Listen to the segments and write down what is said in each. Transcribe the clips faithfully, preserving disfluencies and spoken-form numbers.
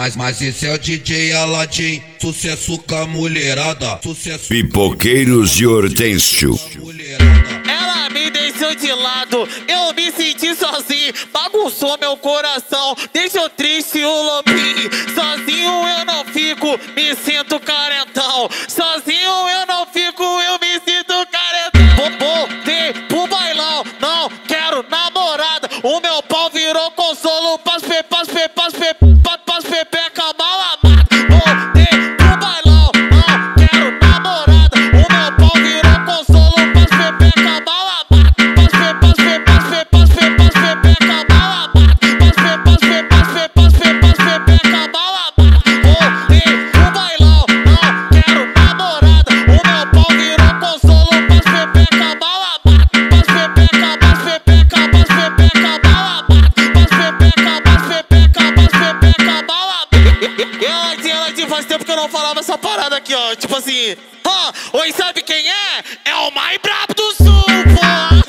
Mas, mas esse é o D J Aladim, sucesso com a mulherada. Sucesso. Pipoqueiros de Hortêncio. Ela me deixou de lado, eu me senti sozinho, bagunçou meu coração, deixou triste o lobinho. Sozinho eu não fico, me sinto carentão. Sozinho eu não fico, eu me sinto carentão. Vou voltei pro bailão, não quero namorada. O meu pau virou consolo pras pe, pras pe, pras pe, pras pepeca mal amada. Voltei pro bailão, não quero namorada. O meu pau virou consolo pras pepeca mal amada. Pras pe, pras pe, pras pe, pras pe, pras pepeca mal amada. Pras pe, pras pe, pras pe, pras pe, pras pepeca mal amada. Voltei pro bailão, não quero namorada. O meu pau virou consolo pras pepeca mal amada. Pras pepeca, pras pepeca, pras pepeca mal amada. Pras pepeca, pras pepeca, pras pepeca mal amada. Ela tinha, ela tinha, faz tempo que eu não falava essa parada aqui, ó. Tipo assim, ó, oi, sabe quem é? É o mais brabo do sul, pô.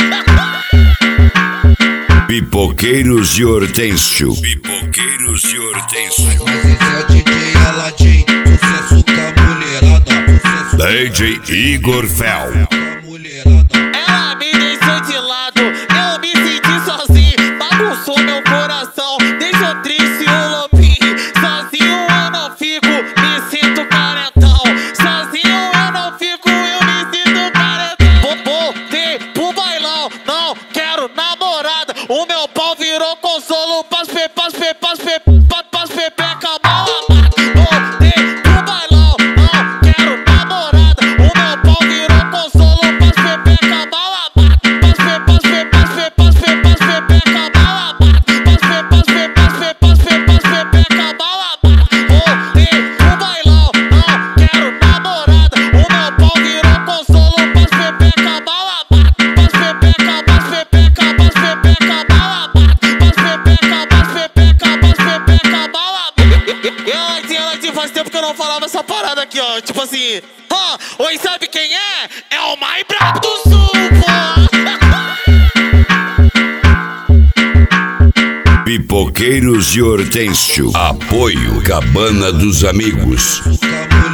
Pipoqueiros de Hortêncio. Pipoqueiros de Hortêncio. Mas esse é o D J Aladim, sucesso com a mulherada. Sucesso D J Igor Fel. com a mulherada. Ela me deixou de lado, eu me senti sozinho, bagunçou meu coração, deixou triste o lobinho. Sozinho eu não fico, me sinto carentão. Sozinho eu não fico, eu me sinto carentão. Vou voltei pro bailão, não quero namorada. O meu pau virou consolo pras pe, pras pe, pras pe, pras pepeca mal amada. Voltei pro bailão, não quero namorada. O meu pau virou consolo pras pepeca mal amada. Pras pe, pras pe, pras pe, pras pe, pras pepeca mal amada. Pras pe, pras pe, pras pe, pras pe, pras pepeca mal amada. Voltei pro bailão, não quero namorada. O meu pau virou consolo pras pepeca mal amada. Pras pepeca, pras pepeca, pras pepeca mal amada. Pras pepeca, pras pepeca, pras pepeca mal amada. Ela tinha, ela tinha, faz tempo que eu não falava essa parada aqui, ó. Tipo assim, ó, oi, sabe quem é? É o mais brabo do sul, pô. Pipoqueiros de Hortêncio. Apoio Cabana dos Amigos. Com a mulherada.